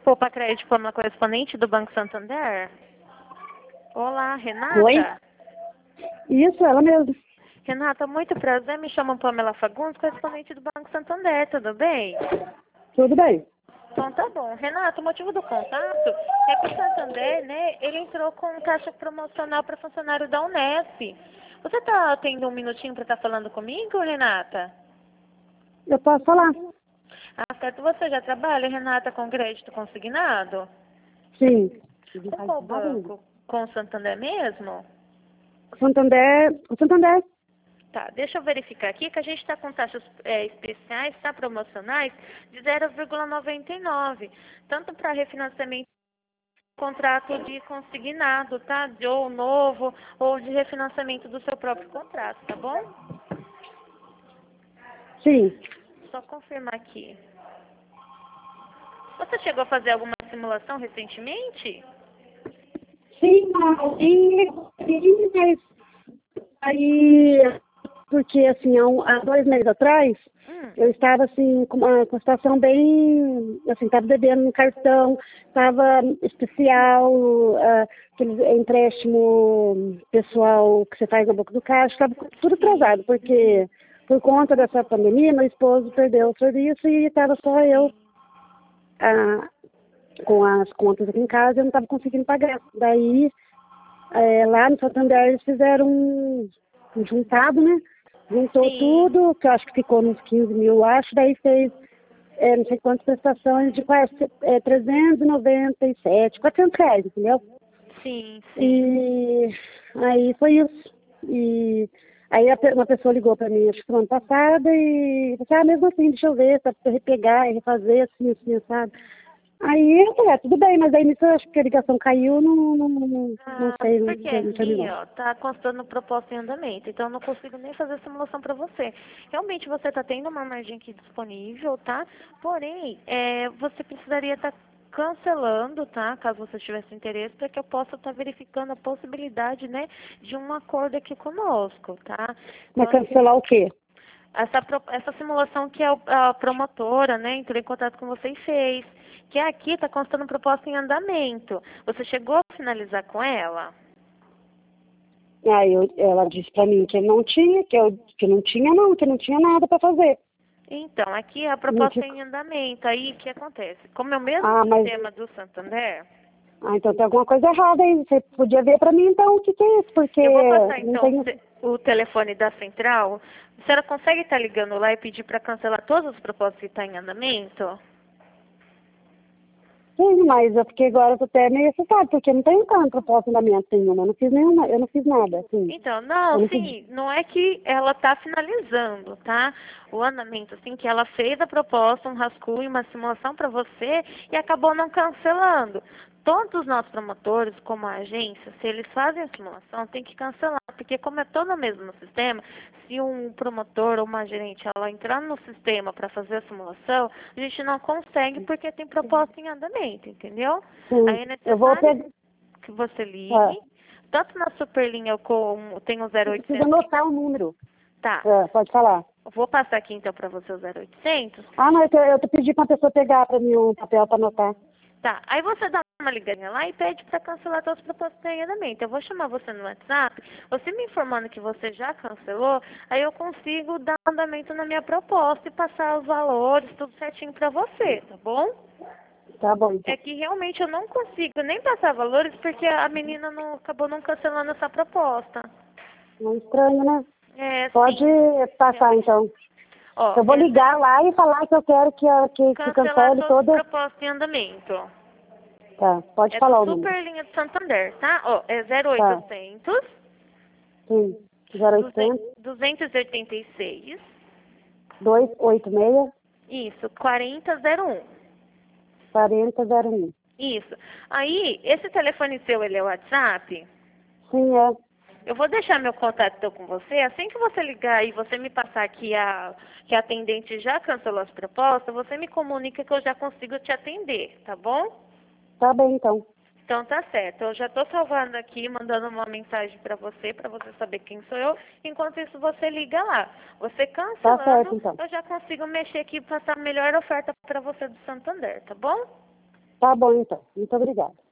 Poupa Crédito, Pamela, correspondente do Banco Santander. Olá, Renata. Oi? Isso, ela mesma. Renata, muito prazer. Me chamo Pamela Fagundes, correspondente do Banco Santander. Tudo bem? Tudo bem. Então tá bom. Renata, o motivo do contato é que o Santander, né, ele entrou com um caixa promocional para funcionário da Unesp. Você tá tendo um minutinho para estar falando comigo, Renata? Eu posso falar? Ah, certo. Você já trabalha, Renata, com crédito consignado? Sim. Com qual banco? Com o Santander mesmo? O Santander. Tá, deixa eu verificar aqui que a gente está com taxas especiais, tá, promocionais, de 0,99, tanto para refinanciamento, contrato de consignado, tá, de ou novo, ou de refinanciamento do seu próprio contrato, tá bom? Sim. Só confirmar aqui. Você chegou a fazer alguma simulação recentemente? Sim, mas aí, porque assim, há 2 meses atrás, eu estava assim, com uma situação bem, assim, estava devendo no cartão, estava especial, aquele empréstimo pessoal que você faz na boca do caixa, estava tudo atrasado, porque por conta dessa pandemia, meu esposo perdeu o serviço e estava só eu com as contas aqui em casa, eu não estava conseguindo pagar. Daí, lá no Santander, eles fizeram um juntado, né? Juntou tudo, que eu acho que ficou nos 15 mil, acho, daí fez não sei quantas prestações de quase 397, R$ 400, entendeu? Sim. E aí foi isso. E aí uma pessoa ligou para mim, acho que semana passada, e disse, mesmo assim, deixa eu ver, para repegar e refazer, assim, sabe? Aí eu falei, tudo bem, mas aí nisso eu acho que a ligação caiu, não sei, não Porque terminou. aqui, ó, tá constando proposta em andamento, então eu não consigo nem fazer simulação para você. Realmente você tá tendo uma margem aqui disponível, tá? Porém, você precisaria estar cancelando, tá? Caso você tivesse interesse, para que eu possa estar verificando a possibilidade, né, de um acordo aqui conosco, tá? Mas Então, cancelar o quê? essa simulação que a promotora, né, entrou em contato com você e fez, que aqui está constando proposta em andamento. Você chegou a finalizar com ela? Ela disse para mim que não tinha, que não tinha nada para fazer. Então, aqui a proposta é em andamento. Aí, o que acontece? Como é o mesmo sistema do Santander... então tem alguma coisa errada aí. Você podia ver para mim, então, o que é isso? Porque eu vou passar, então, o telefone da central. A senhora consegue estar ligando lá e pedir para cancelar todas as propostas que estão em andamento? Sim, mas eu fiquei agora até meio assustada, porque não tem proposta em andamento nenhuma. Eu não fiz nada, assim. Então, não é que ela está finalizando, tá? O andamento, assim, que ela fez a proposta, um rascunho, uma simulação para você e acabou não cancelando. Todos os nossos promotores, como a agência, se eles fazem a simulação, tem que cancelar, porque como é todo o mesmo sistema, se um promotor ou uma gerente ela entrar no sistema para fazer a simulação, a gente não consegue porque tem proposta em andamento, entendeu? Sim, Aí é necessário que você ligue. Tanto na Superlinha como tem o 0800... Precisa anotar o número. Tá. Pode falar. Vou passar aqui então para você o 0800. Não, eu pedi para uma pessoa pegar para mim um papel para anotar. Tá. Aí você dá uma ligadinha lá e pede para cancelar todas as propostas em andamento. Eu vou chamar você no WhatsApp. Você me informando que você já cancelou, aí eu consigo dar andamento na minha proposta e passar os valores, tudo certinho para você, tá bom? Tá bom. Então. É que realmente eu não consigo nem passar valores porque a menina acabou não cancelando essa proposta. É estranho, né? Pode sim. passar, então. Ó, eu vou ligar lá e falar que eu quero que cancele todas toda... as propostas em andamento. Tá, pode falar o número. Superlinha de Santander, tá? Ó, é 0800... Sim, 0800... 286... 286... Isso, 4001. 4001. Isso. Aí, esse telefone seu, ele é o WhatsApp? Sim, é. Eu vou deixar meu contato então com você. Assim que você ligar e você me passar que que a atendente já cancelou as propostas, você me comunica que eu já consigo te atender, tá bom? Tá bem, então. Então tá certo. Eu já estou salvando aqui, mandando uma mensagem para você saber quem sou eu. Enquanto isso, você liga lá. Você cancelando, Tá certo, então. eu já consigo mexer aqui e passar a melhor oferta para você do Santander, tá bom? Tá bom, então. Muito obrigada.